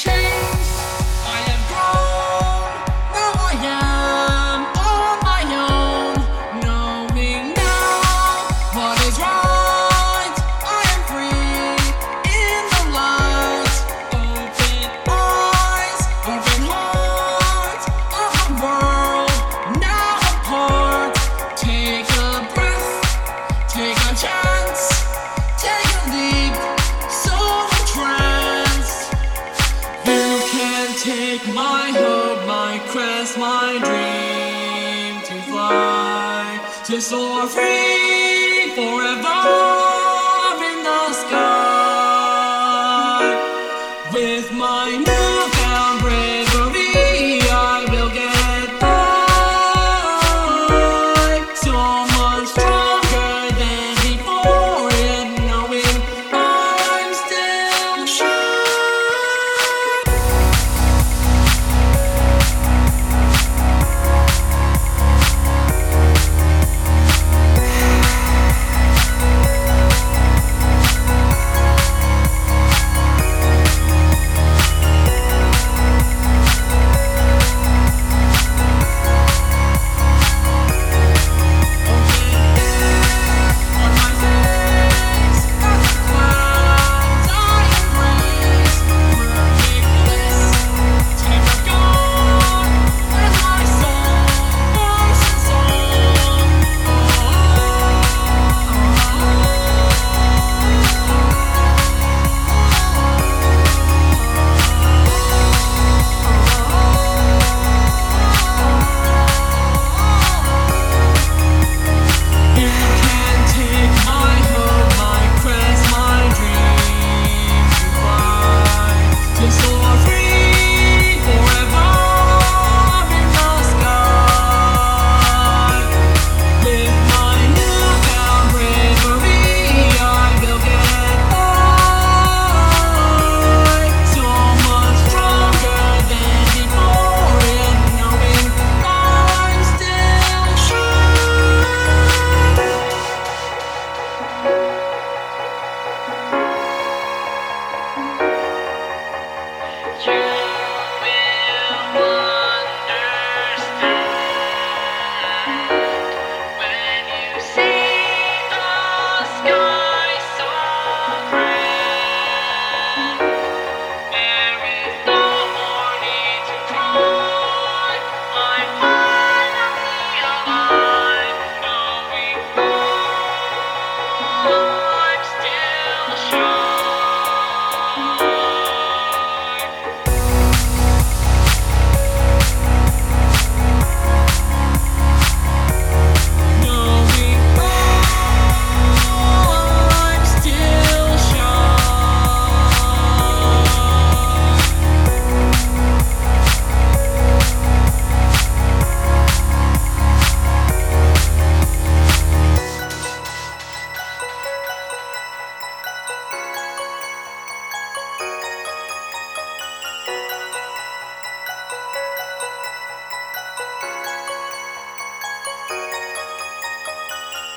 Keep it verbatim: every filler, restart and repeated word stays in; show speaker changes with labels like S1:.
S1: changed, I have grown. Now I am on my own, knowing now what is right. I am free in the light. Open eyes, open heart of a world now apart. Take a breath, take a chance, take a leap, so entranced. You can take my hope, my crest, my dream to fly, to soar free forever in the sky with my new